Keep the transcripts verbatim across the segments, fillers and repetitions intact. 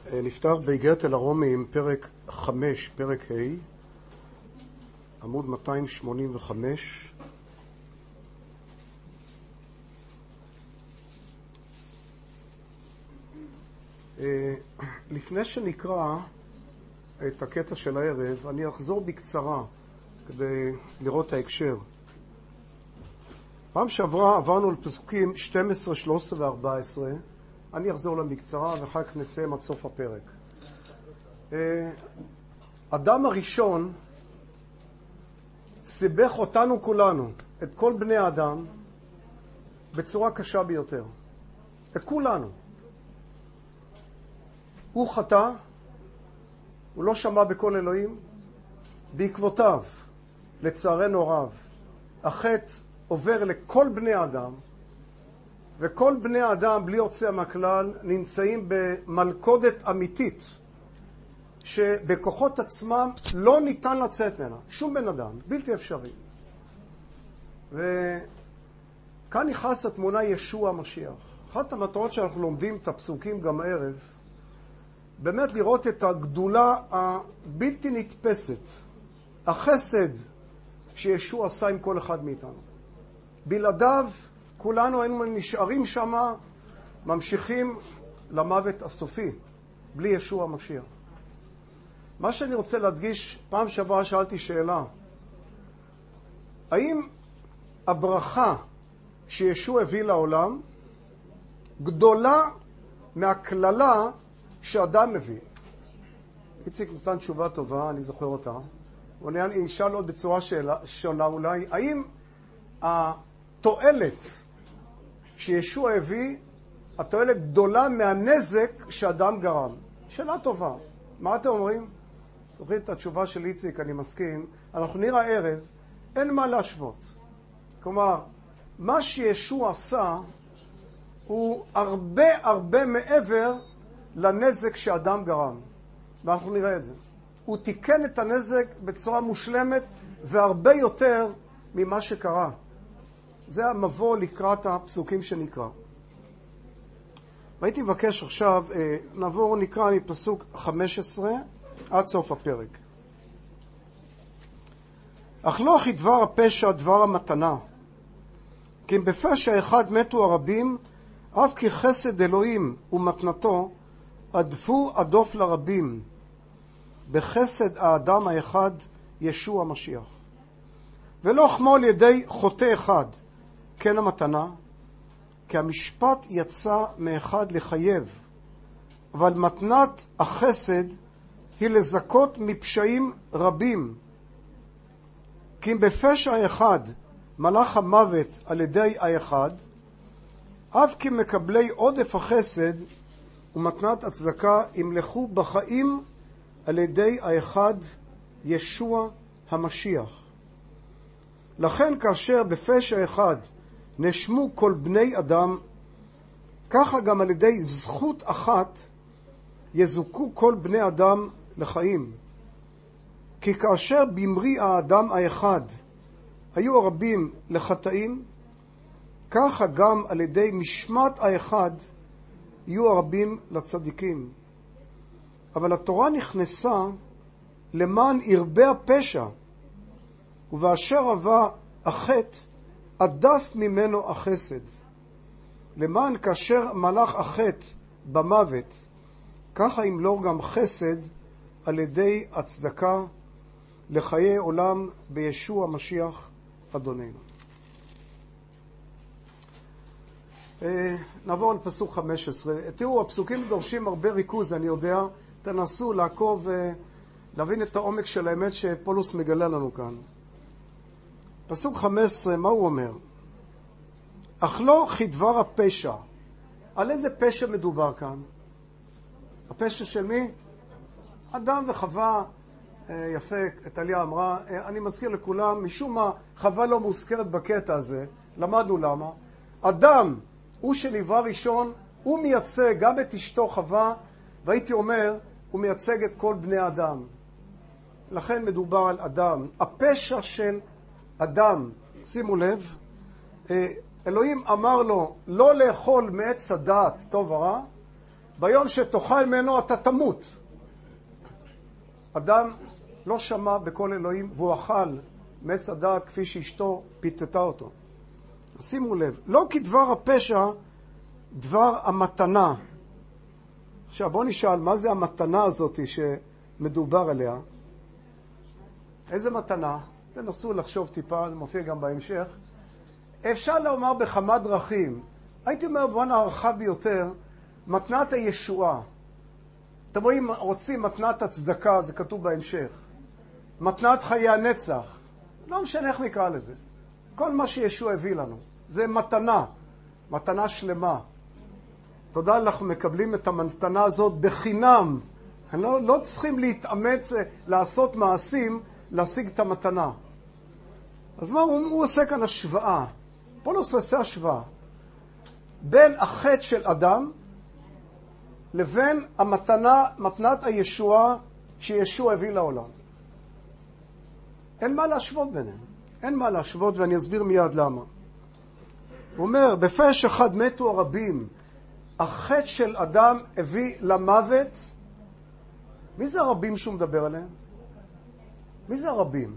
נפתח באיגרת אל הרומיים פרק חמש, פרק ה', עמוד מאתיים שמונים וחמש. לפני שנקרא את הקטע של הערב, אני אחזור בקצרה כדי לראות את ההקשר. פעם שעברה עברנו לפסוקים שתים עשרה, שלוש עשרה ו-ארבע עשרה. אני אחזור להם בקצרה ואחר כך נסיים עד סוף הפרק. אדם הראשון סיבך אותנו כולנו, את כל בני האדם, בצורה קשה ביותר. את כולנו. הוא חטא, הוא לא שמע בקול אלוהים, בעקבותיו, לצערנו רב, החטא עובר לכל בני האדם, וכל בני האדם, בלי יוצא מהכלל, נמצאים במלכודת אמיתית, שבכוחות עצמם לא ניתן לצאת ממנה. שום בן אדם, בלתי אפשרי. וכאן נכנס התמונה ישוע המשיח. אחת המטרות שאנחנו לומדים את הפסוקים גם הערב, באמת לראות את הגדולה הבלתי נתפסת, החסד שישוע עשה עם כל אחד מאיתנו. בלעדיו, כולנו היינו נשארים שם, ממשיכים למוות הסופי, בלי ישוע המשיח. מה שאני רוצה להדגיש, פעם שעברה שאלתי שאלה, האם הברכה שישוע הביא לעולם גדולה מהכללה שאדם מביא? איציק נתן תשובה טובה, אני זוכר אותה. ואני אשאל עוד בצורה שונה אולי, האם התועלת שישוע הביא, התועלת גדולה מהנזק שאדם גרם? שאלה טובה. מה אתם אומרים? זוכרים את התשובה של איציק, אני מסכים. אנחנו נראה ערב, אין מה להשוות. כלומר, מה שישוע עשה הוא הרבה הרבה מעבר לנזק שאדם גרם. ואנחנו נראה את זה. הוא תיקן את הנזק בצורה מושלמת והרבה יותר ממה שקרה. זה המבוא לקראת הפסוקים שנקרא. והייתי מבקש עכשיו, נעבור נקרא מפסוק חמש עשרה עד סוף הפרק. אך לא כי דבר הפשע דבר המתנה, כי אם בפשע אחד מתו הרבים, אף כי חסד אלוהים ומתנתו עדפו עדוף לרבים, בחסד האדם האחד ישוע המשיח. ולא כמו על ידי חוטא אחד, כן המתנה, כי המשפט יצא מאחד לחייב, אבל מתנת החסד היא לזכות מפשעים רבים. כי אם בפשע אחד מלך המוות על ידי האחד, אף כי מקבלי עודף החסד ומתנת הצדקה ימלכו בחיים על ידי האחד ישוע המשיח. לכן כאשר בפשע אחד נשמו כל בני אדם, ככה גם על ידי זכות אחת יזוכו כל בני אדם לחיים. כי כאשר במרי האדם האחד היו הרבים לחטאים, ככה גם על ידי משמעת האחד יהיו הרבים לצדיקים. אבל התורה נכנסה למען ירבה הפשע, ובאשר רבה החטא עדף ממנו החסד. למען כאשר מלך החטא במוות, ככה ימלוך גם חסד על ידי הצדקה לחיי עולם בישוע המשיח אדוננו. נעבור לפסוק חמש עשרה. תראו, הפסוקים דורשים הרבה ריכוז, אני יודע. תנסו לעקוב ולהבין את העומק של האמת שפולוס מגלה לנו כאן. פסוק חמש עשרה, מה הוא אומר? אך לא כדבר הפשע. על איזה פשע מדובר כאן? הפשע של מי? אדם וחווה. יפה, טליה אמרה, אני מזכיר לכולם, משום מה חווה לא מוזכרת בקטע הזה. למדנו למה. אדם הוא שנברא ראשון, הוא מייצג גם את אשתו חווה, והייתי אומר, הוא מייצג את כל בני האדם. לכן מדובר על אדם. הפשע של אדם, שימו לב, אלוהים אמר לו לא לאכול מעץ הדעת טוב ורע, ביום שתאכל ממנו אתה תמות. אדם לא שמע בקול אלוהים והוא אכל מעץ הדעת כפי שאשתו פיתתה אותו. שימו לב, לא כדבר הפשע, דבר המתנה. עכשיו בוא נשאל, מה זה המתנה הזאת שמדובר עליה? איזה מתנה? תנסו לחשוב טיפה, זה מופיע גם בהמשך. אפשר לומר בכמה דרכים. הייתי אומר בואנה הרחב ביותר, מתנת הישועה. אתם רואים, רוצים מתנת הצדקה, זה כתוב בהמשך. מתנת חיי הנצח. לא משנה איך נקרא לזה. כל מה שישוע הביא לנו. זה מתנה. מתנה שלמה. תודה, אנחנו מקבלים את המתנה הזאת בחינם. לא, לא צריכים להתאמץ, לעשות מעשים, להשיג את המתנה. אז מה, הוא, הוא עושה כאן השוואה. פולוס עושה השוואה. בין החטא של אדם לבין המתנה, מתנת הישועה שישוע הביא לעולם. אין מה להשוות ביניהם. אין מה להשוות, ואני אסביר מיד למה. הוא אומר, בפשע אחד מתו הרבים. החטא של אדם הביא למוות. מי זה הרבים שהוא מדבר עליהם? מי זה הרבים?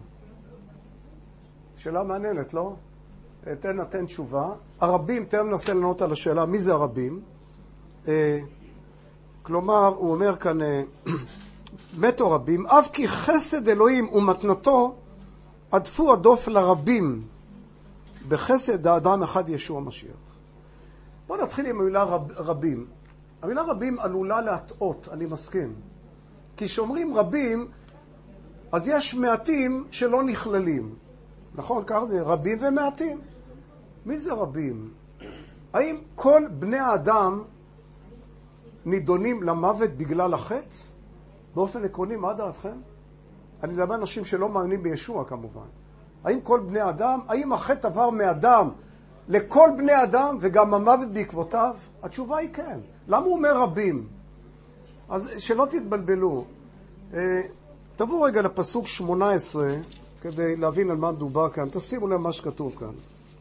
שאלה מעניינת, לא? תן נתן תשובה. הרבים, תן ננסה לענות על השאלה, מי זה הרבים? אה, כלומר, הוא אומר כאן, אה, מתו רבים, אף כי חסד אלוהים ומתנתו, עדפו הדוף לרבים, בחסד האדם אחד ישוע המשיח. בואו נתחיל עם המילה רב, רבים. המילה רבים עלולה להטעות, אני מסכים. כי שאומרים רבים, אז יש מעטים שלא נכללים. נכון? כך זה רבים ומעטים. מי זה רבים? האם כל בני האדם נידונים למוות בגלל החטא? באופן עקרוני, מה דעתכם? אני מדבר אנשים שלא מאמינים בישוע כמובן. האם כל בני האדם, האם החטא עבר מאדם לכל בני אדם וגם המוות בעקבותיו? התשובה היא כן. למה הוא אומר רבים? אז שלא תתבלבלו. תבואו רגע לפסוק שמונה עשרה כדי להבין על מה מדובר כאן. תשימו לב מה שכתוב כאן.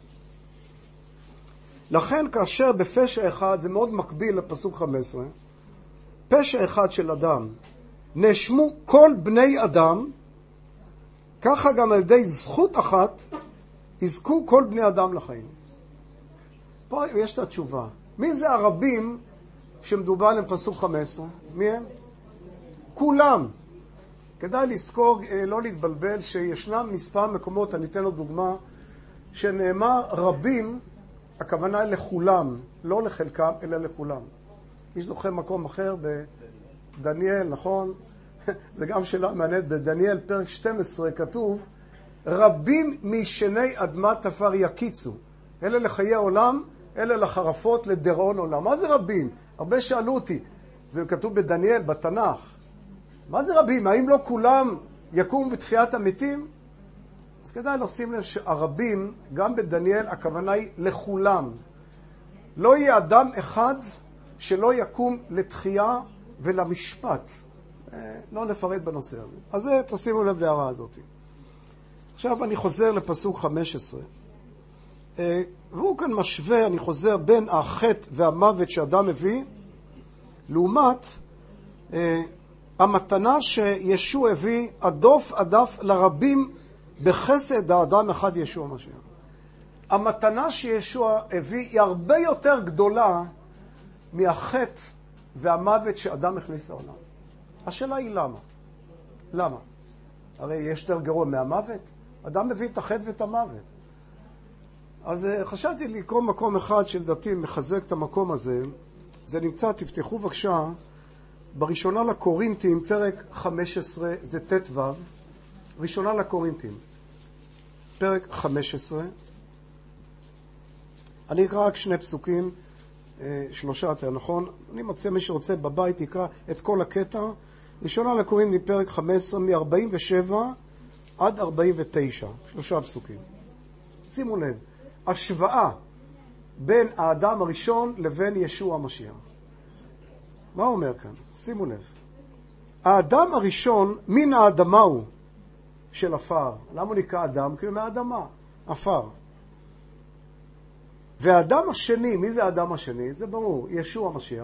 לכן כאשר בפשע אחד, זה מאוד מקביל לפסוק חמש עשרה, פשע אחד של אדם, נאשמו כל בני אדם, ככה גם על ידי זכות אחת, יזכו כל בני אדם לחיים. פה יש את התשובה. מי זה הרבים שמדובר עליהם פסוק חמש עשרה? מי הם? כולם. כדאי לזכור, לא להתבלבל, שישנם מספר מקומות, אני אתן לו דוגמה, שנאמר רבים, הכוונה לכולם, לא לחלקם, אלא לכולם. מי שזוכר מקום אחר בדניאל, נכון? זה גם שאלה מעניינת, בדניאל פרק שתים עשרה כתוב, רבים משני אדמת עפר יקיצו, אלה לחיי עולם, אלה לחרפות לדרעון עולם. מה זה רבים? הרבה שאלו אותי, זה כתוב בדניאל, בתנ"ך. מה זה רבים? האם לא כולם יקום בתחיית המתים? אז כדאי לשים לב שהרבים, גם בדניאל, הכוונה היא לכולם. לא יהיה אדם אחד שלא יקום לתחייה ולמשפט. לא נפרט בנושא הזה. אז זה, תשימו לב להערה הזאת. עכשיו אני חוזר לפסוק חמש עשרה. והוא כאן משווה, אני חוזר, בין החטא והמוות שאדם מביא, לעומת המתנה שישוע הביא, הדוף עדף לרבים בחסד האדם אחד ישוע המשיח. המתנה שישוע הביא היא הרבה יותר גדולה מהחטא והמוות שאדם הכניס לעולם. השאלה היא למה? למה? הרי יש יותר גרוע מהמוות. אדם מביא את החטא ואת המוות. אז חשבתי לקרוא מקום אחד שלדעתי מחזק את המקום הזה. זה נמצא, תפתחו בבקשה, בראשונה לקורינתים, פרק חמש עשרה, זה ת' ו', ראשונה לקורינתים, פרק חמש עשרה. אני אקרא רק שני פסוקים, שלושה יותר, נכון? אני מציע מי שרוצה בבית יקרא את כל הקטע. ראשונה לקורינתים, פרק חמש עשרה, מ-ארבעים ושבע עד ארבעים ותשע, שלושה פסוקים. שימו לב, השוואה בין האדם הראשון לבין ישוע המשיח. מה הוא אומר כאן? שימו לב. האדם הראשון מן האדמה הוא של אפר. למה הוא נקרא אדם? כי הוא מהאדמה, אפר. והאדם השני, מי זה האדם השני? זה ברור, ישוע המשיח.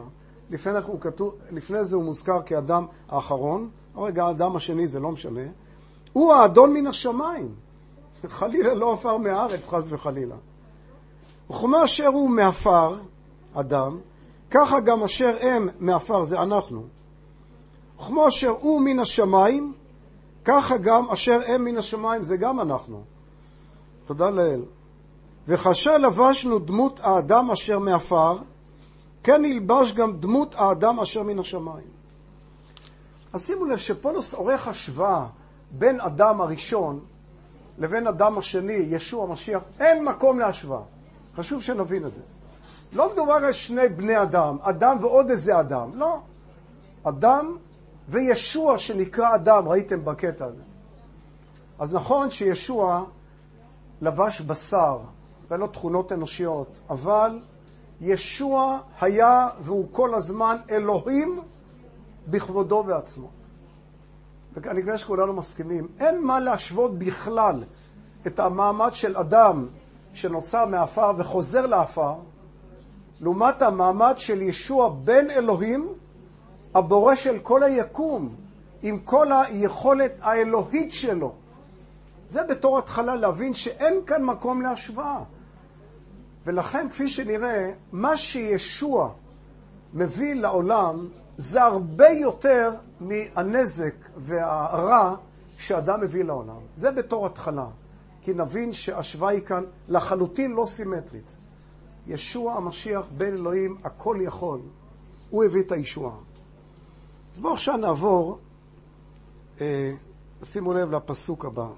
לפני, הוא כתוב, לפני זה הוא מוזכר כאדם האחרון, רגע, האדם השני זה לא משנה, הוא האדון מן השמיים. חלילה לא עפר מהארץ, חס וחלילה. וכמו אשר הוא מעפר, אדם, ככה גם אשר הם מעפר, זה אנחנו. וכמו אשר הוא מן השמיים, ככה גם אשר הם מן השמיים, זה גם אנחנו. תודה לאל. וכאשר לבשנו דמות האדם אשר מעפר, כן נלבש גם דמות האדם אשר מן השמיים. אז שימו לב שפולס עורך השוואה בין אדם הראשון לבין אדם השני, ישוע המשיח, אין מקום להשוואה. חשוב שנבין את זה. לא מדובר על שני בני אדם, אדם ועוד איזה אדם, לא. אדם וישוע שנקרא אדם, ראיתם בקטע הזה. אז נכון שישוע לבש בשר ולא תכונות אנושיות, אבל ישוע היה והוא כל הזמן אלוהים בכבודו ועצמו. ואני חושב שכולנו מסכימים, אין מה להשוות בכלל את המעמד של אדם שנוצר מעפר וחוזר לעפר, לעומת המעמד של ישוע בן אלוהים, הבורא של כל היקום, עם כל היכולת האלוהית שלו. זה בתור התחלה להבין שאין כאן מקום להשוואה. ולכן, כפי שנראה, מה שישוע מביא לעולם זה הרבה יותר מהנזק והרע שאדם מביא לעולם. זה בתור התחלה. כי נבין שהשוואה היא כאן לחלוטין לא סימטרית. ישוע המשיח בן אלוהים, הכל יכול. הוא הביא את הישועה. אז בואו עכשיו נעבור, אה, שימו לב לפסוק הבא.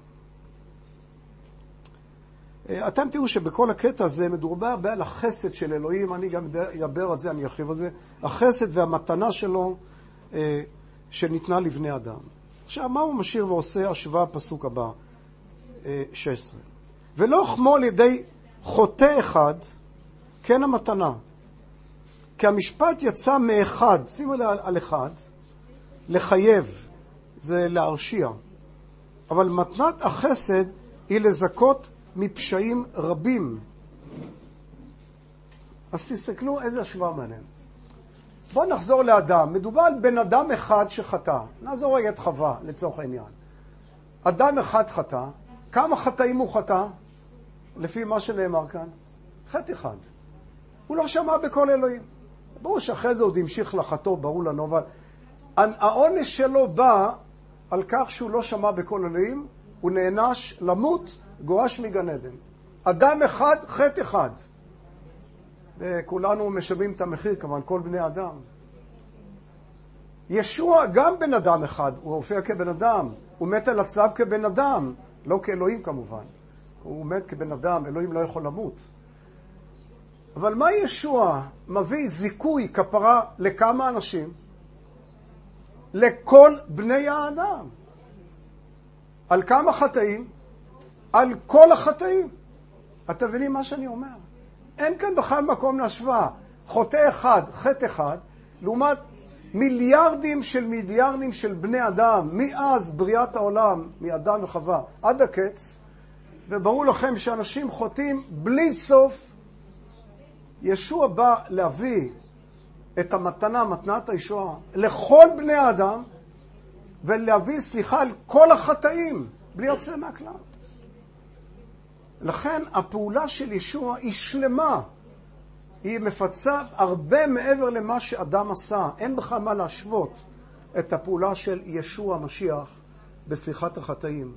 אה, אתם תראו שבכל הקטע הזה מדובר הרבה על החסד של אלוהים, אני גם אדבר על זה, אני ארחיב על זה, החסד והמתנה שלו אה, שניתנה לבני אדם. עכשיו, מה הוא משאיר ועושה? השוואה פסוק הבא, אה, שש עשרה. ולא כמו על ידי חוטא אחד, כן המתנה. כי המשפט יצא מאחד, שימו לב על אחד, לחייב, זה להרשיע. אבל מתנת החסד היא לזכות מפשעים רבים. אז תסתכלו איזה השוואה מעניין. בואו נחזור לאדם. מדובר על בן אדם אחד שחטא. נעזור רגע את חווה לצורך העניין. אדם אחד חטא. כמה חטאים הוא חטא? לפי מה שנאמר כאן. חטא אחד. הוא לא שמע בקול אלוהים. ברור שאחרי זה עוד המשיך לחטוא, ברור לנו, אבל העונש שלו בא על כך שהוא לא שמע בקול אלוהים, הוא נענש למות, גורש מגן עדן. אדם אחד, חטא אחד. וכולנו משלמים את המחיר, כמובן, כל בני אדם. ישוע גם בן אדם אחד, הוא הופיע כבן אדם, הוא מת על הצו כבן אדם, לא כאלוהים כמובן. הוא מת כבן אדם, אלוהים לא יכול למות. אבל מה ישוע מביא זיכוי כפרה לכמה אנשים? לכל בני האדם. על כמה חטאים? על כל החטאים. אתם מבינים מה שאני אומר? אין כאן בכלל מקום להשוואה. חוטא אחד, חטא אחד, לעומת מיליארדים של מיליארדים של בני אדם, מאז בריאת העולם, מאדם וחווה, עד הקץ, וברור לכם שאנשים חוטאים בלי סוף. ישוע בא להביא את המתנה, מתנת הישועה, לכל בני האדם, ולהביא סליחה על כל החטאים, בלי יוצא מהכלל. לכן הפעולה של ישוע היא שלמה, היא מפצה הרבה מעבר למה שאדם עשה. אין בכלל מה להשוות את הפעולה של ישוע המשיח בסליחת החטאים.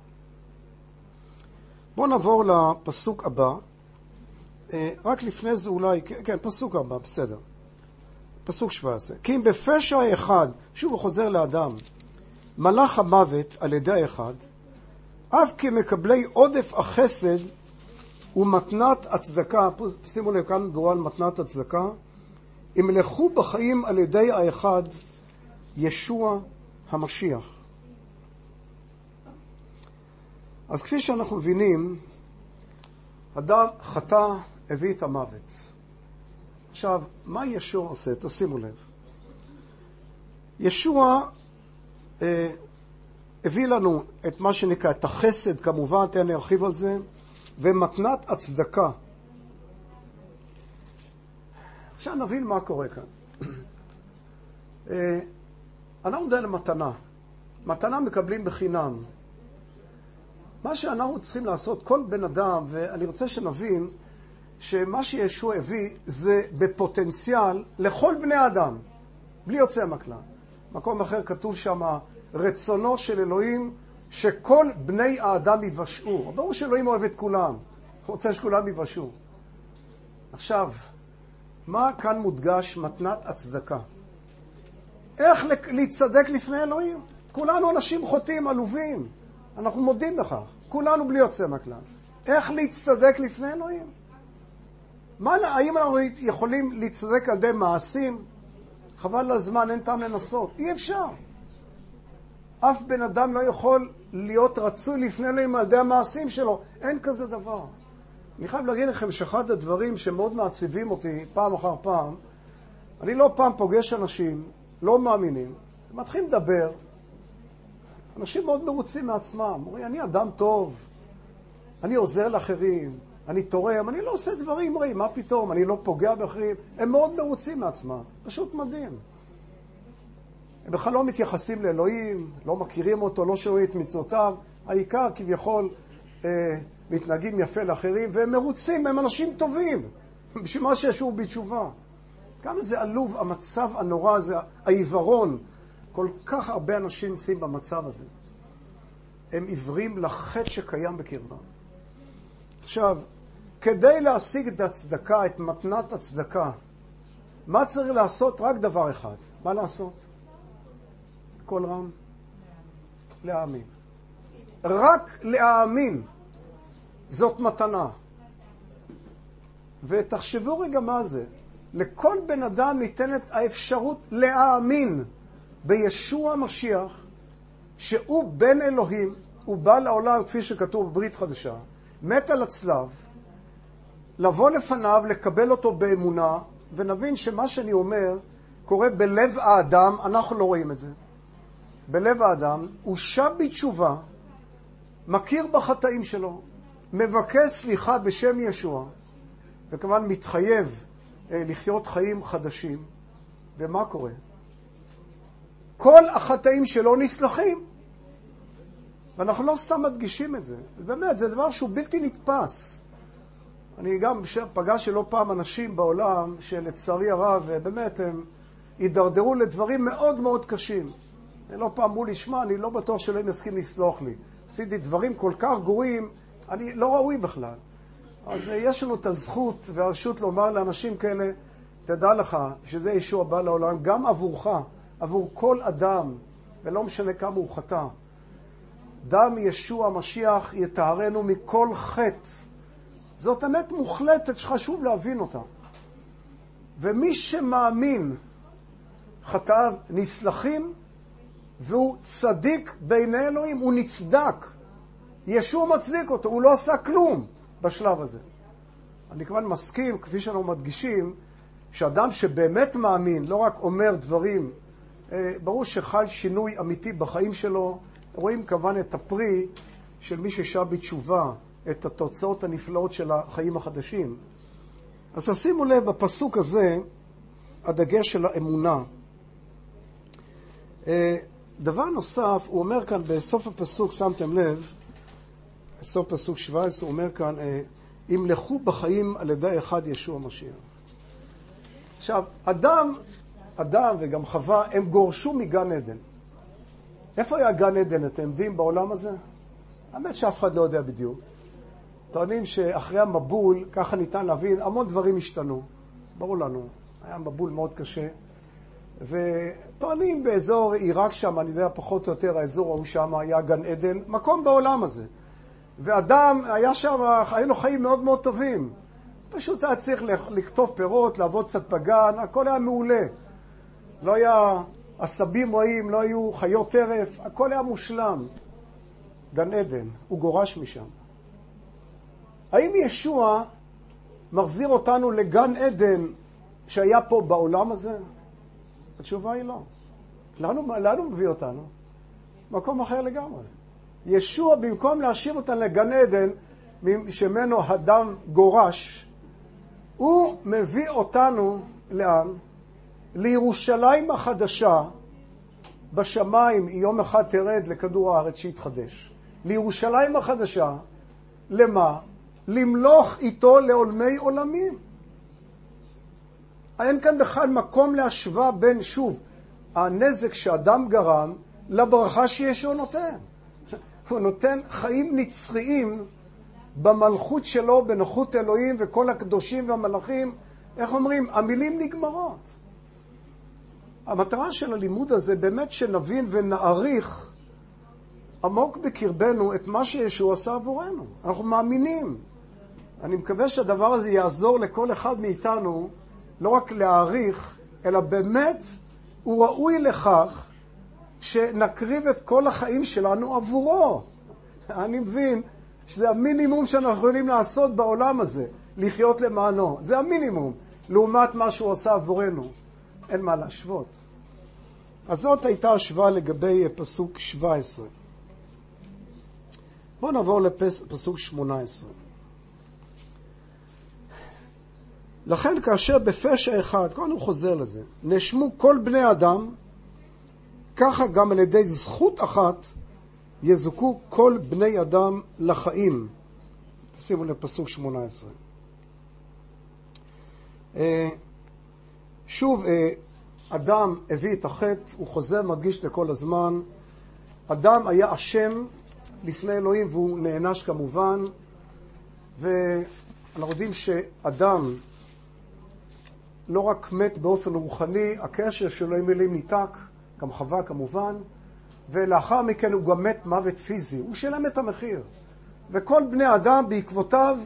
בואו נעבור לפסוק הבא. רק לפני זה אולי, כן, פסוק הבא, בסדר. פסוק שבע עשרה. כי אם בפשע אחד, שוב הוא חוזר לאדם, מלך המוות על ידי האחד, אף כמקבלי עודף החסד ומתנת הצדקה, שימו לב כאן מדובר על מתנת הצדקה, ימלכו בחיים על ידי האחד, ישוע המשיח. אז כפי שאנחנו מבינים, אדם חטא הביא את המוות. עכשיו, מה ישוע עושה? תשימו לב. ישוע אה, הביא לנו את מה שנקרא, את החסד, כמובן, תן להרחיב על זה, ומתנת הצדקה. עכשיו נבין מה קורה כאן. אנחנו מדברים על מתנה. מתנה מקבלים בחינם. מה שאנחנו צריכים לעשות, כל בן אדם, ואני רוצה שנבין שמה שישוע הביא זה בפוטנציאל לכל בני האדם, בלי יוצא מהכלל. מקום אחר כתוב שם, רצונו של אלוהים שכל בני האדם יבשעו. ברור שאלוהים אוהב את כולם, הוא רוצה שכולם יבשעו. עכשיו, מה כאן מודגש? מתנת הצדקה. איך להצדק לפני אלוהים? כולנו אנשים חוטאים, עלובים. אנחנו מודים בכך. כולנו בלי יוצא מהכלל. איך להצטדק לפני אלוהים? מה, האם אנחנו יכולים להצטדק על ידי מעשים? חבל לזמן, אין טעם לנסות. אי אפשר. אף בן אדם לא יכול להיות רצוי לפני אלוהים על ידי המעשים שלו. אין כזה דבר. אני חייב להגיד לכם שאחד הדברים שמאוד מעציבים אותי פעם אחר פעם, אני לא פעם פוגש אנשים, לא מאמינים, מתחילים לדבר, אנשים מאוד מרוצים מעצמם, אומרים, אני אדם טוב, אני עוזר לאחרים, אני תורם, אני לא עושה דברים רעים, מה פתאום, אני לא פוגע באחרים, הם מאוד מרוצים מעצמם, פשוט מדהים. הם בכלל לא מתייחסים לאלוהים, לא מכירים אותו, לא שומעים את מצוותיו, העיקר כביכול אה, מתנהגים יפה לאחרים, והם מרוצים, הם אנשים טובים, בשביל מה שישו בתשובה. כמה זה עלוב, המצב הנורא הזה, העיוורון. כל כך הרבה אנשים נמצאים במצב הזה. הם עיוורים לחטא שקיים בקרבם. עכשיו, כדי להשיג את הצדקה, את מתנת הצדקה, מה צריך לעשות? רק דבר אחד. מה לעשות? כל רם? להאמין. רק להאמין. זאת מתנה. ותחשבו רגע מה זה. לכל בן אדם ניתנת האפשרות להאמין בישוע המשיח, שהוא בן אלוהים, הוא בא לעולם כפי שכתוב בברית חדשה, מת על הצלב, לבוא לפניו, לקבל אותו באמונה, ונבין שמה שאני אומר קורה בלב האדם, אנחנו לא רואים את זה. בלב האדם, הוא שב בתשובה, מכיר בחטאים שלו, מבקש סליחה בשם ישוע, וכמובן מתחייב לחיות חיים חדשים. ומה קורה? כל החטאים שלו נסלחים. ואנחנו לא סתם מדגישים את זה. באמת, זה דבר שהוא בלתי נתפס. אני גם פגשתי לא פעם אנשים בעולם שלצערי הרב, באמת הם הידרדרו לדברים מאוד מאוד קשים. לא פעם אמרו לי, שמע, אני לא בטוח שלא יסכים לסלוח לי. עשיתי דברים כל כך גרועים, אני לא ראוי בכלל. אז יש לנו את הזכות והרשות לומר לאנשים כאלה, תדע לך שזה ישוע בא לעולם, גם עבורך, עבור כל אדם, ולא משנה כמה הוא חטא. דם ישוע המשיח יטהרנו מכל חטא. זאת אמת מוחלטת שחשוב להבין אותה. ומי שמאמין, חטאיו נסלחים, והוא צדיק בעיני אלוהים, הוא נצדק. ישוע מצדיק אותו, הוא לא עשה כלום בשלב הזה. אני כמובן מסכים, כפי שאנחנו מדגישים, שאדם שבאמת מאמין, לא רק אומר דברים, ברור שחל שינוי אמיתי בחיים שלו, רואים כמובן את הפרי של מי ששב בתשובה, את התוצאות הנפלאות של החיים החדשים. אז שימו לב, בפסוק הזה, הדגש של האמונה. דבר נוסף, הוא אומר כאן בסוף הפסוק, שמתם לב, בסוף פסוק שבע עשרה, הוא אומר כאן, ימלכו בחיים על ידי אחד ישוע המשיח. עכשיו, אדם, אדם וגם חווה, הם גורשו מגן עדן. איפה היה גן עדן? אתם יודעים בעולם הזה? האמת שאף אחד לא יודע בדיוק. טוענים שאחרי המבול, ככה ניתן להבין, המון דברים השתנו. ברור לנו, היה מבול מאוד קשה. וטוענים באזור עיראק שם, אני יודע פחות או יותר, האזור ההוא שם היה גן עדן, מקום בעולם הזה. ואדם היה שם, היו לו חיים מאוד מאוד טובים. פשוט היה צריך לכתוב פירות, לעבוד קצת בגן, הכל היה מעולה. לא היה עשבים רעים, לא היו חיות טרף, הכל היה מושלם. גן עדן, הוא גורש משם. האם ישוע מחזיר אותנו לגן עדן שהיה פה בעולם הזה? התשובה היא לא. לאן, לאן הוא מביא אותנו? מקום אחר לגמרי. ישוע במקום להשאיר אותנו לגן עדן שמנו הדם גורש, הוא מביא אותנו לאן? לירושלים החדשה בשמיים יום אחד תרד לכדור הארץ שיתחדש. לירושלים החדשה, למה? למלוך איתו לעולמי עולמים. אין כאן בכלל מקום להשוואה בין, שוב, הנזק שאדם גרם לברכה שישו נותן. הוא נותן חיים נצחיים במלכות שלו, בנוחות אלוהים וכל הקדושים והמלאכים. איך אומרים? המילים נגמרות. המטרה של הלימוד הזה באמת שנבין ונעריך עמוק בקרבנו את מה שישו עשה עבורנו. אנחנו מאמינים. אני מקווה שהדבר הזה יעזור לכל אחד מאיתנו לא רק להעריך, אלא באמת הוא ראוי לכך שנקריב את כל החיים שלנו עבורו. אני מבין שזה המינימום שאנחנו יכולים לעשות בעולם הזה, לחיות למענו. זה המינימום, לעומת מה שהוא עושה עבורנו. אין מה להשוות. אז זאת הייתה השוואה לגבי פסוק שבע עשרה. בואו נעבור לפסוק שמונה עשרה. לכן כאשר בפשע אחד, כאן הוא חוזר לזה, נשמו כל בני אדם, ככה גם על ידי זכות אחת יזוכו כל בני אדם לחיים. תשימו לפסוק שמונה עשרה. שוב, אדם הביא את החטא, הוא חוזר, מדגיש לכל הזמן. אדם היה אשם לפני אלוהים והוא נענש כמובן, ואנחנו יודעים שאדם לא רק מת באופן רוחני, הקשר שלו עם אלוהים ניתק, גם חווה כמובן, ולאחר מכן הוא גם מת מוות פיזי. הוא שילם את המחיר. וכל בני אדם בעקבותיו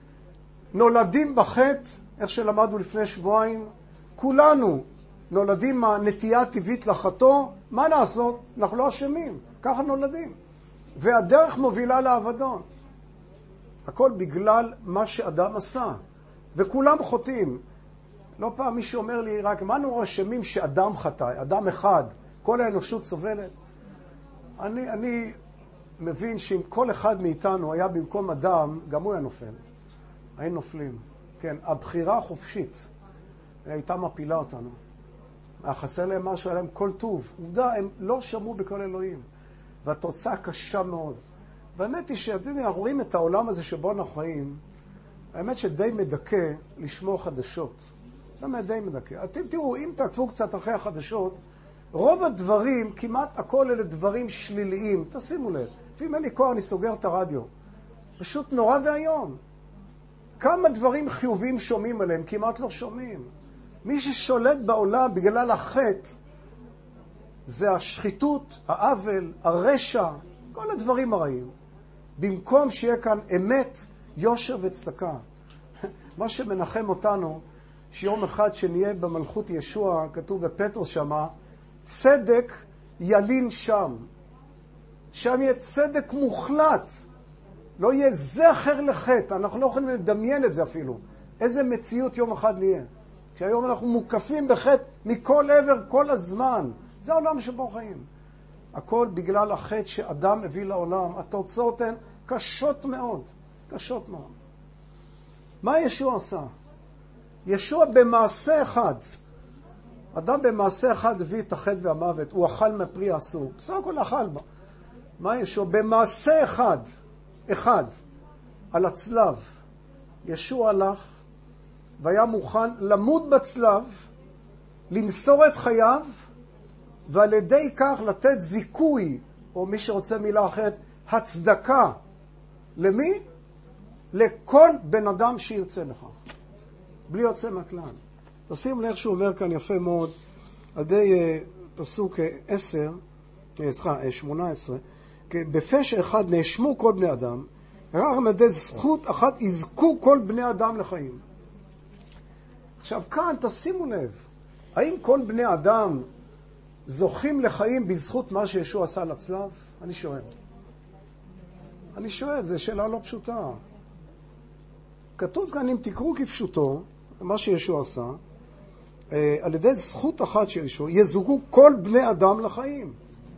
נולדים בחטא, איך שלמדנו לפני שבועיים, כולנו נולדים מהנטייה הטבעית לחטוא. מה לעשות? אנחנו לא אשמים, ככה נולדים. והדרך מובילה לאבדון. הכל בגלל מה שאדם עשה. וכולם חוטאים. לא פעם מישהו אומר לי, רק מה אנחנו אשמים שאדם חטא, אדם אחד, כל האנושות סובלת? אני, אני מבין שאם כל אחד מאיתנו היה במקום אדם, גם הוא היה נופל. היינו נופלים. כן, הבחירה החופשית הייתה מפילה אותנו. היה חסר להם משהו, היה להם כל טוב. עובדה, הם לא שמעו בכל אלוהים. והתוצאה קשה מאוד. והאמת היא שאנחנו רואים את העולם הזה שבו אנחנו חיים, האמת שדי מדכא לשמוע חדשות. באמת די מדכא. אתם תראו, אם תעקבו קצת אחרי החדשות, רוב הדברים, כמעט הכל אלה דברים שליליים. תשימו לב. לפעמים אין לי כוח, אני סוגר את הרדיו. פשוט נורא והיום. כמה דברים חיוביים שומעים עליהם, כמעט לא שומעים. מי ששולט בעולם בגלל החטא, זה השחיתות, העוול, הרשע, כל הדברים הרעים. במקום שיהיה כאן אמת, יושר וצדקה. מה שמנחם אותנו, שיום אחד שנהיה במלכות ישוע, כתוב בפטרוס שמה, צדק ילין שם. שם יהיה צדק מוחלט. לא יהיה זכר לחטא. אנחנו לא יכולים לדמיין את זה אפילו. איזה מציאות יום אחד נהיה. כשהיום אנחנו מוקפים בחטא מכל עבר כל הזמן. זה העולם שבו חיים. הכל בגלל החטא שאדם הביא לעולם. התוצאות הן קשות מאוד. קשות מאוד. מה ישוע עשה? ישוע במעשה אחד. אדם במעשה אחד הביא את החטא והמוות. הוא אכל מפרי האסור. בסך הכל אכל בה. מה ישוע? במעשה אחד. אחד. על הצלב. ישוע הלך והיה מוכן למות בצלב, למסור את חייו, ועל ידי כך לתת זיכוי, או מי שרוצה מילה אחרת, הצדקה. למי? לכל בן אדם שירצה לך. בלי יוצא מהכלל. תשים לך שהוא אומר כאן יפה מאוד, על ידי uh, פסוק עשר, סליחה, שמונה עשרה, בפשע אחד נאשמו כל בני אדם, רק על ידי זכות אחת יזכו כל בני אדם לחיים. עכשיו כאן תשימו לב, האם כל בני אדם זוכים לחיים בזכות מה שישוע עשה לצלב? אני שואל. אני שואל, זו שאלה לא פשוטה. כתוב כאן, אם תקראו כפשוטו, מה שישוע עשה, על ידי זכות אחת של ישוע, יזוכו כל בני אדם לחיים.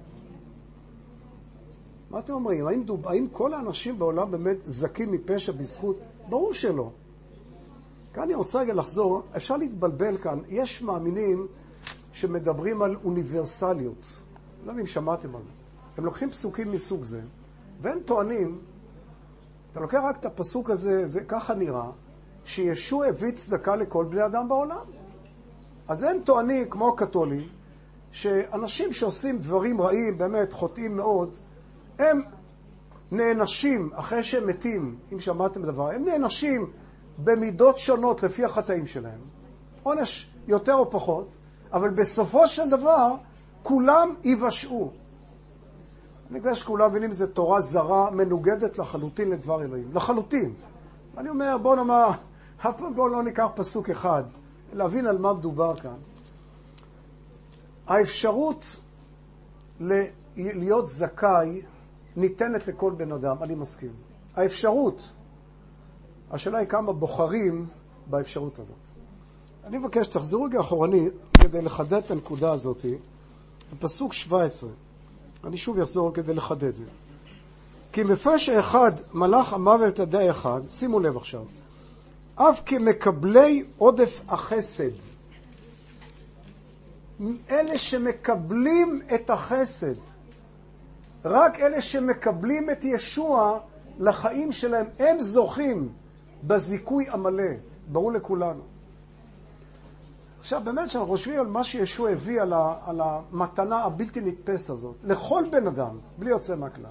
מה אתם אומרים? האם, דוב, האם כל האנשים בעולם באמת זכים מפשע בזכות? ברור שלא. כאן אני רוצה רגע לחזור, אפשר להתבלבל כאן. יש מאמינים שמדברים על אוניברסליות. לא יודע אם שמעתם על זה. הם לוקחים פסוקים מסוג זה, והם טוענים, אתה לוקח רק את הפסוק הזה, זה ככה נראה, שישוע הביא צדקה לכל בני אדם בעולם. אז הם טוענים, כמו הקתולים, שאנשים שעושים דברים רעים, באמת חוטאים מאוד, הם נענשים אחרי שהם מתים, אם שמעתם דבר, הם נענשים במידות שונות לפי החטאים שלהם. עונש יותר או פחות, אבל בסופו של דבר כולם יבשעו. אני חושב שכולם מבינים זה תורה זרה מנוגדת לחלוטין לדבר אלוהים. לחלוטין. אני אומר, בוא נאמר, אף פעם בוא לא ניקח פסוק אחד, להבין על מה מדובר כאן. האפשרות להיות זכאי ניתנת לכל בן אדם, אני מסכים. האפשרות, השאלה היא כמה בוחרים באפשרות הזאת. אני מבקש, תחזרו רגע אחורני כדי לחדד את הנקודה הזאת, בפסוק שבע עשרה. אני שוב אחזור כדי לחדד את זה. כי מפש אחד מלאך המוות ידי אחד, שימו לב עכשיו, אף כמקבלי עודף החסד. אלה שמקבלים את החסד, רק אלה שמקבלים את ישוע לחיים שלהם, הם זוכים בזיכוי המלא, ברור לכולנו. עכשיו, באמת שאנחנו חושבים על מה שישוע הביא, על, ה, על המתנה הבלתי נתפס הזאת, לכל בן אדם, בלי יוצא מהכלל.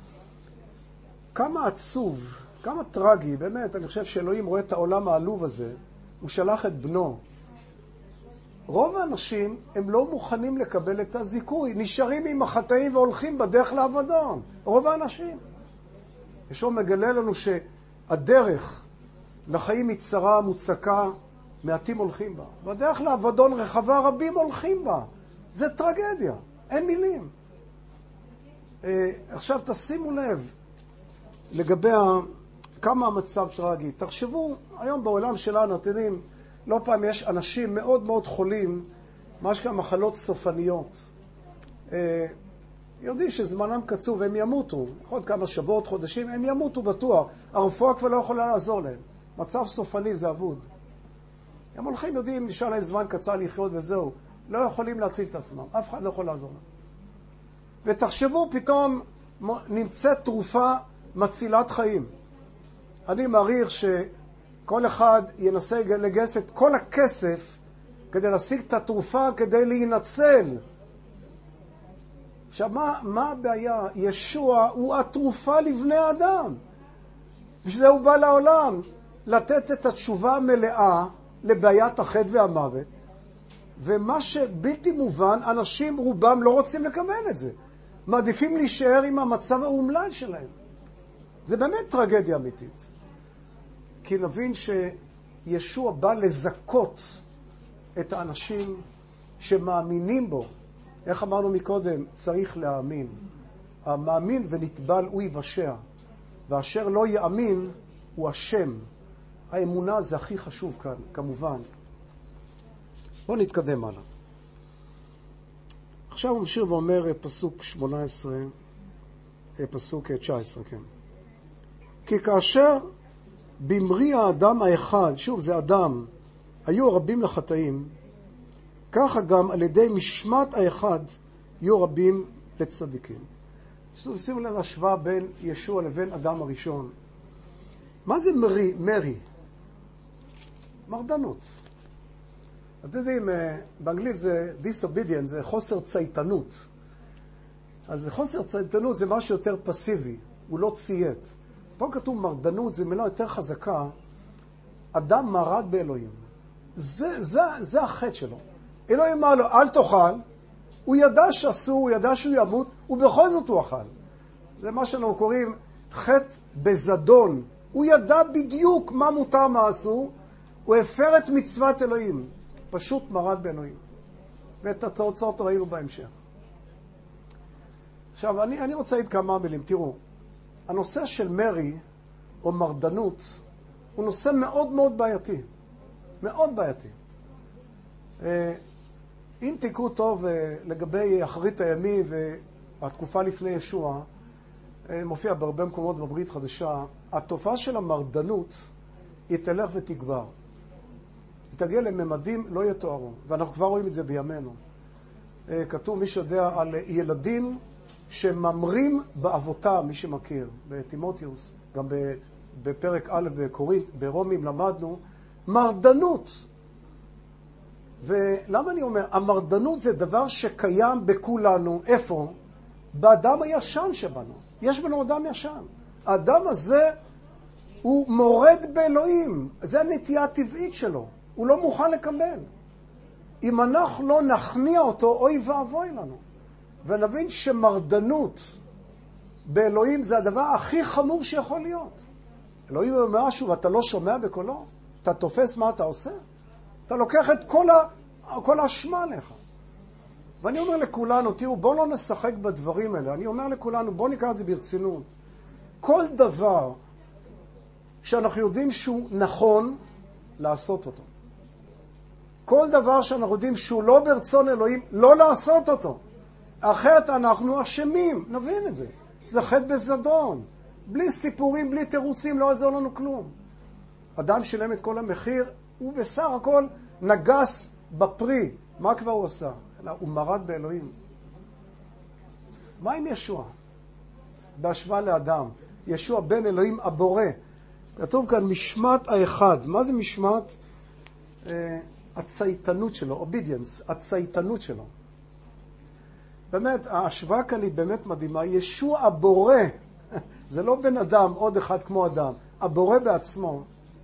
כמה עצוב, כמה טרגי, באמת, אני חושב שאלוהים רואה את העולם העלוב הזה, הוא שלח את בנו. רוב האנשים הם לא מוכנים לקבל את הזיכוי, נשארים עם החטאים והולכים בדרך לאבדון. רוב האנשים. ישוע מגלה לנו שהדרך לחיים היא צרה, מוצקה, מעטים הולכים בה. בדרך לאבדון רחבה רבים הולכים בה. זה טרגדיה, אין מילים. אה, עכשיו תשימו לב לגבי כמה המצב טרגי. תחשבו, היום בעולם שלנו, אתם יודעים, לא פעם יש אנשים מאוד מאוד חולים, מה שקרה מחלות סופניות. אה, יודעים שזמנם קצוב והם ימותו. עוד כמה שבועות, חודשים, הם ימותו בטוח. הרפואה כבר לא יכולה לעזור להם. מצב סופני זה אבוד. הם הולכים, יודעים, נשאר להם זמן קצר לחיות וזהו. לא יכולים להציל את עצמם. אף אחד לא יכול לעזור להם. ותחשבו, פתאום נמצאת תרופה מצילת חיים. אני מעריך שכל אחד ינסה לגייס את כל הכסף כדי להשיג את התרופה, כדי להינצל. עכשיו, מה, מה הבעיה? ישוע הוא התרופה לבני האדם. ושזה הוא בא לעולם, לתת את התשובה המלאה לבעיית החטא והמוות. ומה שבלתי מובן, אנשים רובם לא רוצים לקבל את זה. מעדיפים להישאר עם המצב האומלל שלהם. זה באמת טרגדיה אמיתית. כי נבין שישוע בא לזכות את האנשים שמאמינים בו. איך אמרנו מקודם? צריך להאמין. המאמין ונטבל הוא יבשע. ואשר לא יאמין הוא השם. האמונה זה הכי חשוב כאן, כמובן. בואו נתקדם הלאה. עכשיו הוא ממשיך ואומר פסוק שמונה עשרה, פסוק תשע עשרה, כן. כי כאשר במרי האדם האחד, שוב זה אדם, היו רבים לחטאים, ככה גם על ידי משמעת האחד יהיו רבים לצדיקים. שימו לב השוואה בין ישוע לבין אדם הראשון. מה זה מרי? מרי. מרדנות. אתם יודעים, באנגלית זה disobedience, זה חוסר צייתנות. אז חוסר צייתנות זה משהו יותר פסיבי, הוא לא ציית. פה כתוב מרדנות, זה מילה יותר חזקה. אדם מרד באלוהים. זה, זה, זה החטא שלו. אלוהים אמר לו, אל תאכל. הוא ידע שאסור, הוא ידע שהוא ימות, ובכל זאת הוא אכל. זה מה שאנחנו קוראים חטא בזדון. הוא ידע בדיוק מה מותר, מה אסור. הוא הפר את מצוות אלוהים. פשוט מרד באלוהים. ואת התוצאות ראינו בהמשך. עכשיו, אני, אני רוצה להגיד כמה מילים. תראו, הנושא של מרי, או מרדנות, הוא נושא מאוד מאוד בעייתי. מאוד בעייתי. אם תקראו טוב לגבי אחרית הימים והתקופה לפני ישוע, מופיע בהרבה מקומות בברית חדשה, התופעה של המרדנות היא תלך ותגבר. היא תגיע לממדים לא יתוארו, ואנחנו כבר רואים את זה בימינו. כתוב, מי שיודע, על ילדים שממרים באבותם, מי שמכיר, בטימותיוס, גם בפרק א' בקורינט, ברומים למדנו, מרדנות. ולמה אני אומר? המרדנות זה דבר שקיים בכולנו. איפה? באדם הישן שבנו. יש בנו אדם ישן. האדם הזה הוא מורד באלוהים. זה הנטייה הטבעית שלו. הוא לא מוכן לקבל. אם אנחנו לא נכניע אותו, אוי ואבוי לנו. ונבין שמרדנות באלוהים זה הדבר הכי חמור שיכול להיות. אלוהים אומר משהו ואתה לא שומע בקולו, אתה תופס מה אתה עושה, אתה לוקח את כל, ה... כל האשמה עליך. ואני אומר לכולנו, תראו, בואו לא נשחק בדברים האלה. אני אומר לכולנו, בואו ניקח את זה ברצינות. כל דבר שאנחנו יודעים שהוא נכון, לעשות אותו. כל דבר שאנחנו יודעים שהוא לא ברצון אלוהים, לא לעשות אותו. אחרת אנחנו אשמים, נבין את זה. זה חטא בזדון. בלי סיפורים, בלי תירוצים, לא יעזור לנו כלום. אדם שילם את כל המחיר, הוא בסך הכל נגס בפרי. מה כבר הוא עשה? אלא הוא מרד באלוהים. מה עם ישוע? בהשוואה לאדם. ישוע בן אלוהים הבורא. כתוב כאן משמעת האחד. מה זה משמעת? אה, הצייתנות שלו, obedience, הצייתנות שלו. באמת, ההשוואה כאן היא באמת מדהימה. ישוע הבורא, זה לא בן אדם, עוד אחד כמו אדם. הבורא בעצמו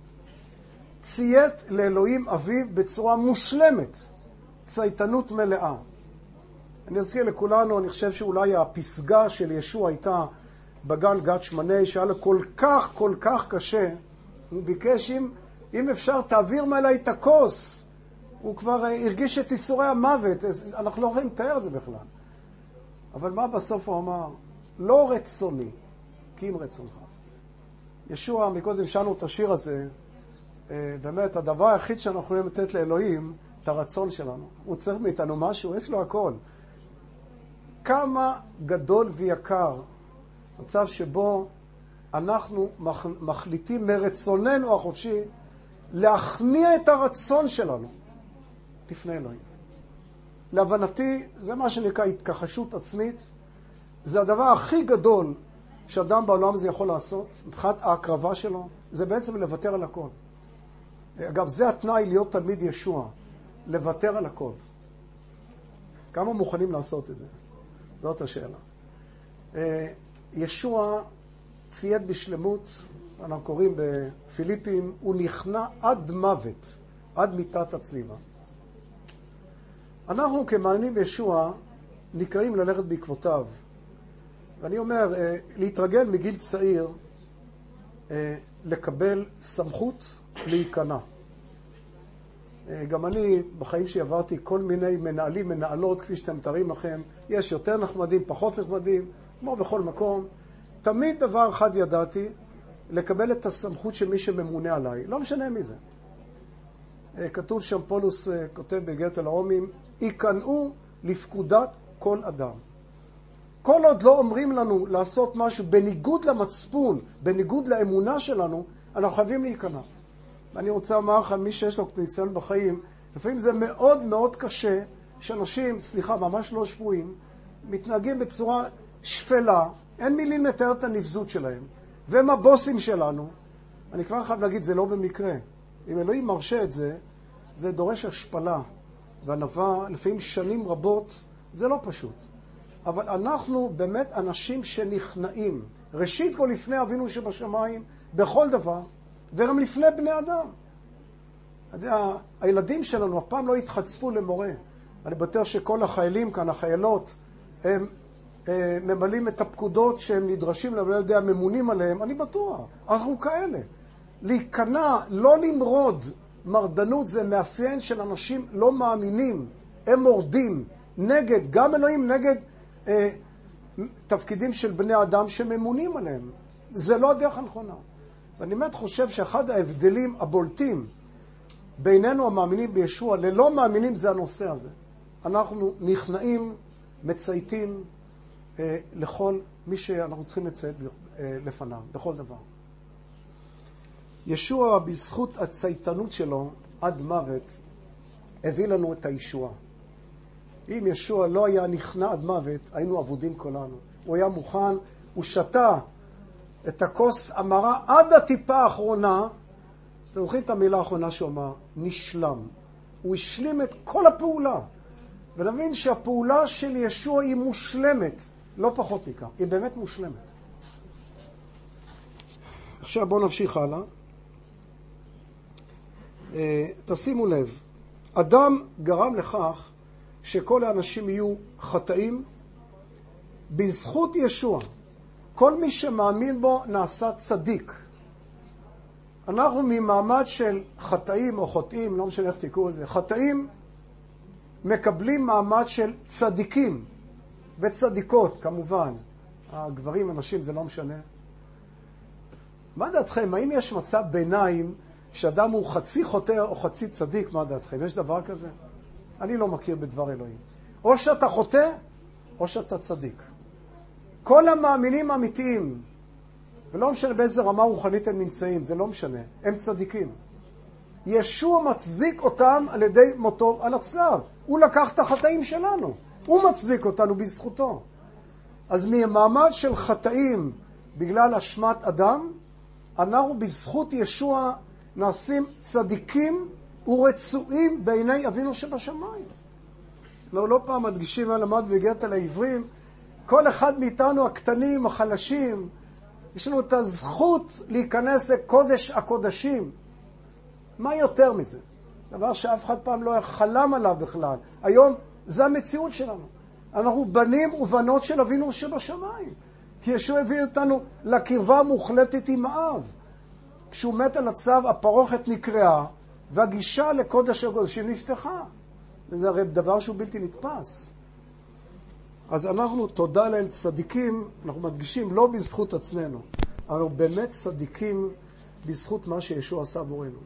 ציית לאלוהים אביו בצורה מושלמת. צייתנות מלאה. אני אזכיר לכולנו, אני חושב שאולי הפסגה של ישוע הייתה בגן גת שמני, שהיה לו כל כך, כל כך קשה. הוא ביקש, אם, אם אפשר, תעביר מעלי את הכוס. הוא כבר הרגיש את איסורי המוות. אנחנו לא יכולים לתאר את זה בכלל. אבל מה בסוף הוא אמר? לא רצוני, כי אם רצונך. ישוע, מקודם שאנו את השיר הזה, באמת, הדבר היחיד שאנחנו יכולים לתת לאלוהים, את הרצון שלנו. הוא צריך מאיתנו משהו, יש לו הכל. כמה גדול ויקר מצב שבו אנחנו מחליטים מרצוננו החופשי להכניע את הרצון שלנו לפני אלוהים. להבנתי, זה מה שנקרא התכחשות עצמית. זה הדבר הכי גדול שאדם בעולם הזה יכול לעשות, מבחינת ההקרבה שלו, זה בעצם לוותר על הכל. אגב, זה התנאי להיות תלמיד ישוע, לוותר על הכל. כמה מוכנים לעשות את זה? זאת השאלה. ישוע צייד בשלמות, אנחנו קוראים בפיליפים, הוא נכנע עד מוות, עד מיתת הצליבה. אנחנו כמאמינים בישוע נקראים ללכת בעקבותיו. ואני אומר, להתרגל מגיל צעיר, לקבל סמכות להיכנע. גם אני בחיים שעברתי כל מיני מנהלים, מנהלות, כפי שאתם מתארים לכם, יש יותר נחמדים, פחות נחמדים, כמו בכל מקום. תמיד דבר אחד ידעתי, לקבל את הסמכות של מי שממונה עליי, לא משנה מי זה. כתוב שם, פולוס כותב באיגרת אל הרומים, ייכנעו לפקודת כל אדם. כל עוד לא אומרים לנו לעשות משהו בניגוד למצפון, בניגוד לאמונה שלנו, אנחנו חייבים להיכנע. ואני רוצה לומר לך, מי שיש לו ניסיון בחיים, לפעמים זה מאוד מאוד קשה שאנשים, סליחה, ממש לא שפויים, מתנהגים בצורה שפלה, אין מילים לתאר את הנבזות שלהם, והם הבוסים שלנו. אני כבר חייב להגיד, זה לא במקרה. אם אלוהים מרשה את זה, זה דורש השפלה וענווה, לפעמים שנים רבות, זה לא פשוט. אבל אנחנו באמת אנשים שנכנעים. ראשית כל לפני אבינו שבשמיים, בכל דבר, וגם לפני בני אדם. הילדים שלנו אף פעם לא התחצפו למורה. אני בטוח שכל החיילים כאן, החיילות, הם ממלאים את הפקודות שהם נדרשים להם, לא יודע, ממונים עליהם. אני בטוח, אנחנו כאלה. להיכנע, לא למרוד. מרדנות זה מאפיין של אנשים לא מאמינים. הם מורדים נגד, גם אלוהים נגד אה, תפקידים של בני אדם שממונים עליהם. זה לא הדרך הנכונה. ואני באמת חושב שאחד ההבדלים הבולטים בינינו המאמינים בישוע ללא מאמינים זה הנושא הזה. אנחנו נכנעים, מצייתים אה, לכל מי שאנחנו צריכים לציית אה, לפניו, בכל דבר. ישוע בזכות הצייתנות שלו עד מוות הביא לנו את הישועה. אם ישוע לא היה נכנע עד מוות, היינו עבודים כולנו. הוא היה מוכן, הוא שתה את הכוס המרה עד הטיפה האחרונה. אתם זוכרים את המילה האחרונה שהוא אמר? נשלם. הוא השלים את כל הפעולה. ונבין שהפעולה של ישוע היא מושלמת, לא פחות מכך. היא באמת מושלמת. עכשיו בואו נמשיך הלאה. תשימו לב, אדם גרם לכך שכל האנשים יהיו חטאים בזכות ישוע. כל מי שמאמין בו נעשה צדיק. אנחנו ממעמד של חטאים או חוטאים, לא משנה איך תקראו את זה, חטאים מקבלים מעמד של צדיקים וצדיקות, כמובן. הגברים, אנשים, זה לא משנה. מה דעתכם? האם יש מצב ביניים שאדם הוא חצי חוטא או חצי צדיק? מה דעתכם? יש דבר כזה? אני לא מכיר בדבר אלוהים. או שאתה חוטא או שאתה צדיק. כל המאמינים האמיתיים, ולא משנה באיזה רמה רוחנית הם נמצאים, זה לא משנה, הם צדיקים. ישוע מצדיק אותם על ידי מותו על הצלב. הוא לקח את החטאים שלנו. הוא מצדיק אותנו בזכותו. אז ממעמד של חטאים בגלל אשמת אדם, אנחנו בזכות ישוע נעשים צדיקים ורצויים בעיני אבינו שבשמיים. אנחנו לא פעם מדגישים ולמד והגעת לעברים, כל אחד מאיתנו הקטנים, החלשים, יש לנו את הזכות להיכנס לקודש הקודשים. מה יותר מזה? דבר שאף אחד פעם לא חלם עליו בכלל. היום זה המציאות שלנו. אנחנו בנים ובנות של אבינו שבשמיים. כי ישוע הביא אותנו לקרבה מוחלטת עם האב. כשהוא מת על הצלב, הפרוכת נקראה, והגישה לקודש הקודשים נפתחה. וזה הרי דבר שהוא בלתי נתפס. אז אנחנו, תודה לאל צדיקים, אנחנו מדגישים לא בזכות עצמנו, אנחנו באמת צדיקים בזכות מה שישוע עשה עבורנו.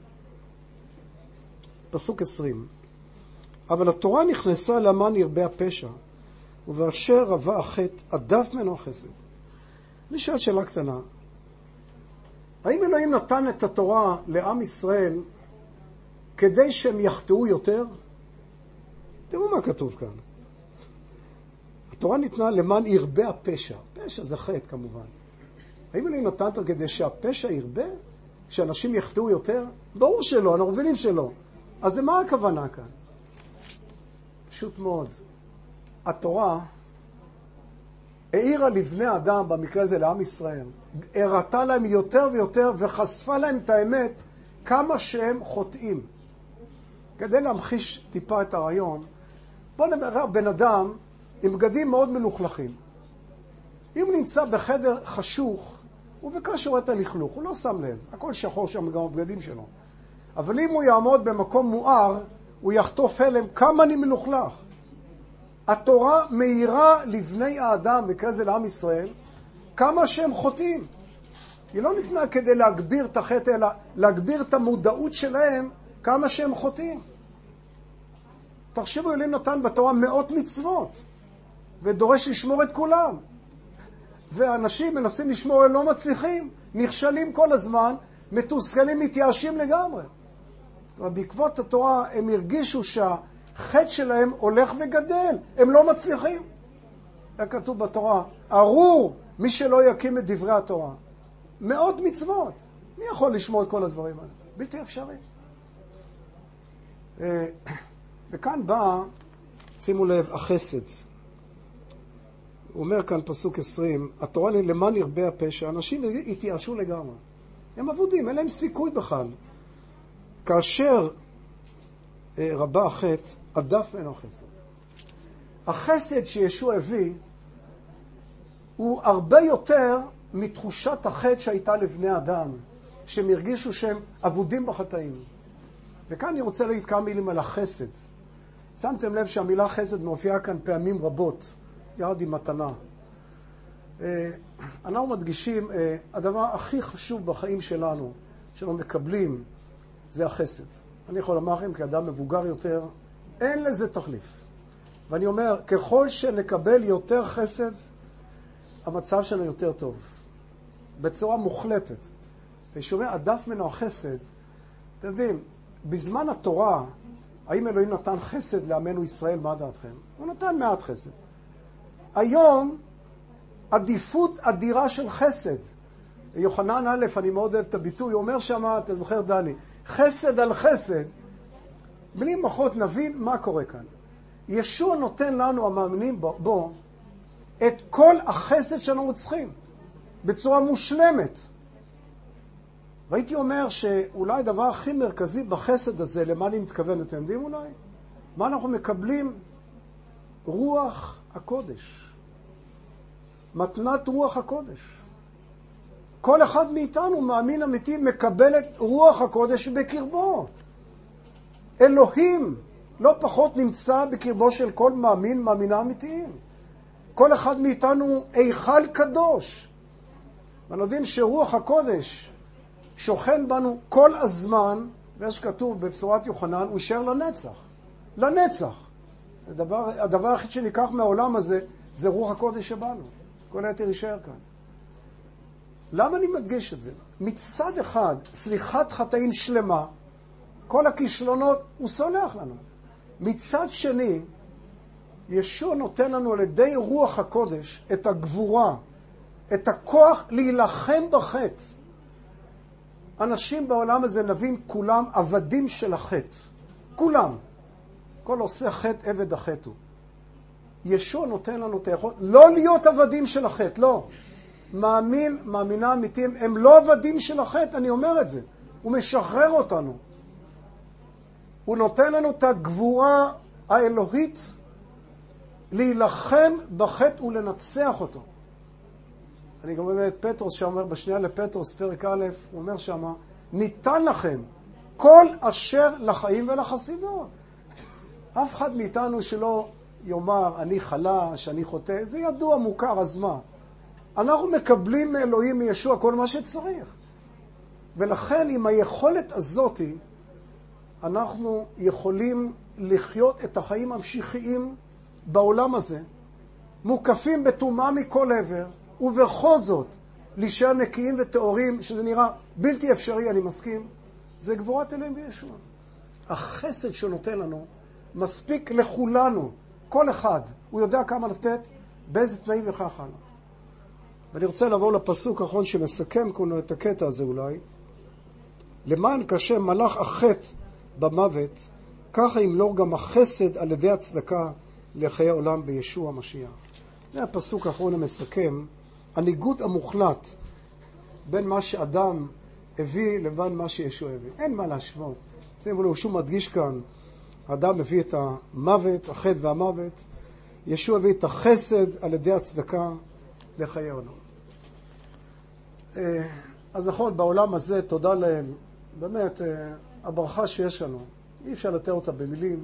פסוק עשרים. אבל התורה נכנסה למען ירבה הפשע, ובאשר רבה החטא, עדף ממנו החסד. אני שואל שאלה קטנה. האם אלוהים נתן את התורה לעם ישראל כדי שהם יחטאו יותר? תראו מה כתוב כאן. התורה ניתנה למען ירבה הפשע. פשע זה חטא כמובן. האם אלוהים נתן אותו כדי שהפשע ירבה? שאנשים יחטאו יותר? ברור שלא, אנחנו מבינים שלא. אז זה מה הכוונה כאן? פשוט מאוד. התורה העירה לבני אדם, במקרה הזה לעם ישראל, הראתה להם יותר ויותר וחשפה להם את האמת כמה שהם חוטאים. כדי להמחיש טיפה את הרעיון, בוא נראה בן אדם עם בגדים מאוד מלוכלכים. אם הוא נמצא בחדר חשוך, הוא בקושי רואה את הלכלוך, הוא לא שם לב, הכל שחור שם גם הבגדים שלו. אבל אם הוא יעמוד במקום מואר, הוא יחטוף הלם כמה אני מלוכלך. התורה מאירה לבני האדם, במקרה זה לעם ישראל, כמה שהם חוטאים. היא לא ניתנה כדי להגביר את החטא, אלא להגביר את המודעות שלהם כמה שהם חוטאים. תחשבו, אלוהים נתן בתורה מאות מצוות, ודורש לשמור את כולם. ואנשים מנסים לשמור, הם לא מצליחים, נכשלים כל הזמן, מתוסכלים, מתייאשים לגמרי. בעקבות התורה הם הרגישו שהחטא שלהם הולך וגדל, הם לא מצליחים. היה כתוב בתורה, ארור מי שלא יקים את דברי התורה. מאות מצוות. מי יכול לשמור את כל הדברים האלה? בלתי אפשרי. וכאן בא, שימו לב, החסד. הוא אומר כאן פסוק עשרים, התורה למען ירבה הפשע, אנשים התייאשו לגמרי. הם עבודים, אין להם סיכוי בכלל. כאשר רבה החטא, עדף ממנו חסד. החסד שישוע הביא הוא הרבה יותר מתחושת החטא שהייתה לבני אדם, שהם הרגישו שהם עבודים בחטאים. וכאן אני רוצה להגיד כמה מילים על החסד. שמתם לב שהמילה חסד מופיעה כאן פעמים רבות, יחד עם מתנה. אנחנו מדגישים, הדבר הכי חשוב בחיים שלנו, שאנחנו מקבלים, זה החסד. אני יכול לומר לכם, כאדם מבוגר יותר, אין לזה תחליף. ואני אומר, ככל שנקבל יותר חסד, המצב שלנו יותר טוב. בצורה מוחלטת. ושומע, עדף ממנו החסד. אתם יודעים, בזמן התורה, האם אלוהים נתן חסד לעמנו ישראל? מה דעתכם? הוא נתן מעט חסד. היום עדיפות אדירה של חסד. יוחנן א', אני מאוד אוהב את הביטוי, הוא אומר שמה, אתה זוכר דני, חסד על חסד. בלי מחות נבין מה קורה כאן. ישוע נותן לנו, המאמינים בו, בו, את כל החסד שאנחנו צריכים, בצורה מושלמת. והייתי אומר שאולי הדבר הכי מרכזי בחסד הזה, למה אני מתכוון, אתם יודעים אולי? מה אנחנו מקבלים? רוח הקודש. מתנת רוח הקודש. כל אחד מאיתנו, מאמין אמיתי, מקבל את רוח הקודש בקרבו. אלוהים לא פחות נמצא בקרבו של כל מאמין, מאמינה אמיתיים. כל אחד מאיתנו היכל קדוש. ואנחנו יודעים שרוח הקודש שוכן בנו כל הזמן, ויש כתוב בבשורת יוחנן, הוא יישאר לנצח. לנצח. הדבר, הדבר הכי שניקח מהעולם הזה, זה רוח הקודש שבנו. כל היתר יישאר כאן. למה אני מדגיש את זה? מצד אחד, סליחת חטאים שלמה, כל הכישלונות, הוא סולח לנו. מצד שני, ישוע נותן לנו על ידי רוח הקודש את הגבורה, את הכוח להילחם בחטא. אנשים בעולם הזה, נבין, כולם עבדים של החטא. כולם. כל עושה חטא, עבד החטא הוא. ישוע נותן לנו את היכולת, לא להיות עבדים של החטא, לא. מאמין, מאמינה אמיתיים, הם לא עבדים של החטא, אני אומר את זה. הוא משחרר אותנו. הוא נותן לנו את הגבורה האלוהית להילחם בחטא ולנצח אותו. אני גם אומר את פטרוס שאומר בשנייה לפטרוס, פרק א', הוא אומר שמה, ניתן לכם כל אשר לחיים ולחסידות. אף אחד מאיתנו שלא יאמר, אני חלש, אני חוטא, זה ידוע מוכר, אז מה? אנחנו מקבלים מאלוהים מישוע כל מה שצריך. ולכן עם היכולת הזאת, אנחנו יכולים לחיות את החיים המשיחיים בעולם הזה, מוקפים בטומאה מכל עבר, ובכל זאת, להישאר נקיים וטהורים, שזה נראה בלתי אפשרי, אני מסכים, זה גבורת אלוהים בישוע. החסד שנותן לנו מספיק לכולנו, כל אחד, הוא יודע כמה לתת, באיזה תנאים וכך הלאה. ואני רוצה לעבור לפסוק האחרון שמסכם כולנו את הקטע הזה אולי. למען כשם מלאך החטא במוות, ככה ימלוך גם החסד על ידי הצדקה לחיי העולם בישוע המשיח. זה הפסוק האחרון המסכם, הניגוד המוחלט בין מה שאדם הביא לבין מה שישוע הביא. אין מה להשוות. שימו לו, שום מדגיש כאן, האדם הביא את המוות, החטא והמוות, ישוע הביא את החסד על ידי הצדקה לחיי העולם. אז נכון, בעולם הזה, תודה לאל, באמת, הברכה שיש לנו, אי אפשר לתאר אותה במילים,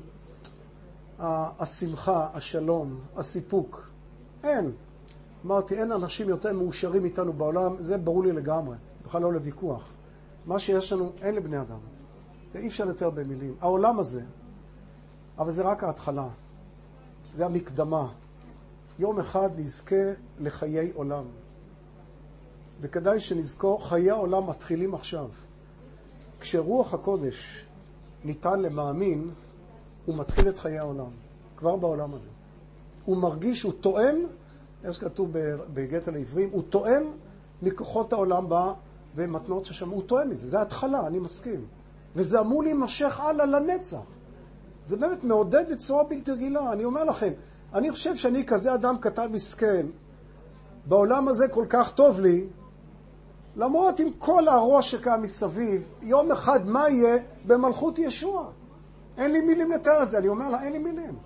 השמחה, השלום, הסיפוק, אין. אמרתי, אין אנשים יותר מאושרים איתנו בעולם, זה ברור לי לגמרי, בכלל לא לוויכוח. מה שיש לנו, אין לבני אדם. זה אי אפשר לתאר במילים. העולם הזה, אבל זה רק ההתחלה. זה המקדמה. יום אחד נזכה לחיי עולם. וכדאי שנזכור, חיי העולם מתחילים עכשיו. כשרוח הקודש ניתן למאמין, הוא מתחיל את חיי העולם. כבר בעולם הזה. הוא מרגיש, הוא תואם, יש כתוב בגט על העברים, הוא תואם מכוחות העולם בה ומתנות ששם. הוא תואם מזה, זה ההתחלה, אני מסכים. וזה אמור להימשך הלאה לנצח. זה באמת מעודד בצורה בלתי רגילה. אני אומר לכם, אני חושב שאני כזה אדם קטן מסכן, בעולם הזה כל כך טוב לי, למרות עם כל הרוע שקיים מסביב, יום אחד מה יהיה במלכות ישוע? אין לי מילים לתאר את זה, אני אומר לה, אין לי מילים.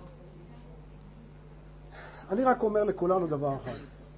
אני רק אומר לכולנו דבר אחד.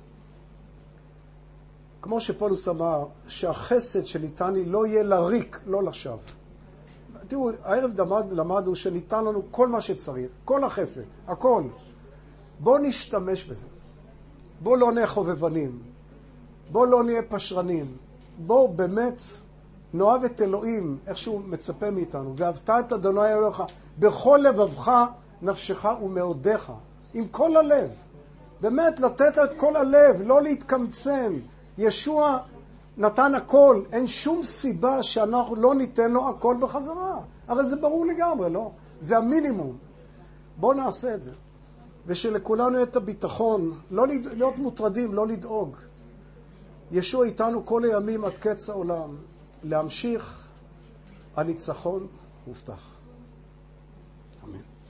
כמו שפולוס אמר, שהחסד שניתן לי לא יהיה לריק, לא לשווא. תראו, הערב למד, למדנו שניתן לנו כל מה שצריך, כל החסד, הכל. בואו נשתמש בזה. בואו לא נהיה חובבנים. בואו לא נהיה פשרנים. בואו באמת נאהב את אלוהים, איך שהוא מצפה מאיתנו. ואהבת את אדוני אלוהיך בכל לבבך, נפשך ומאודיך. עם כל הלב. באמת לתת את כל הלב, לא להתקמצן. ישוע נתן הכל, אין שום סיבה שאנחנו לא ניתן לו הכל בחזרה. הרי זה ברור לגמרי, לא? זה המינימום. בואו נעשה את זה. ושלכולנו יהיה את הביטחון, לא להיות מוטרדים, לא לדאוג. ישוע איתנו כל הימים עד קץ העולם. להמשיך, הניצחון מובטח. אמן.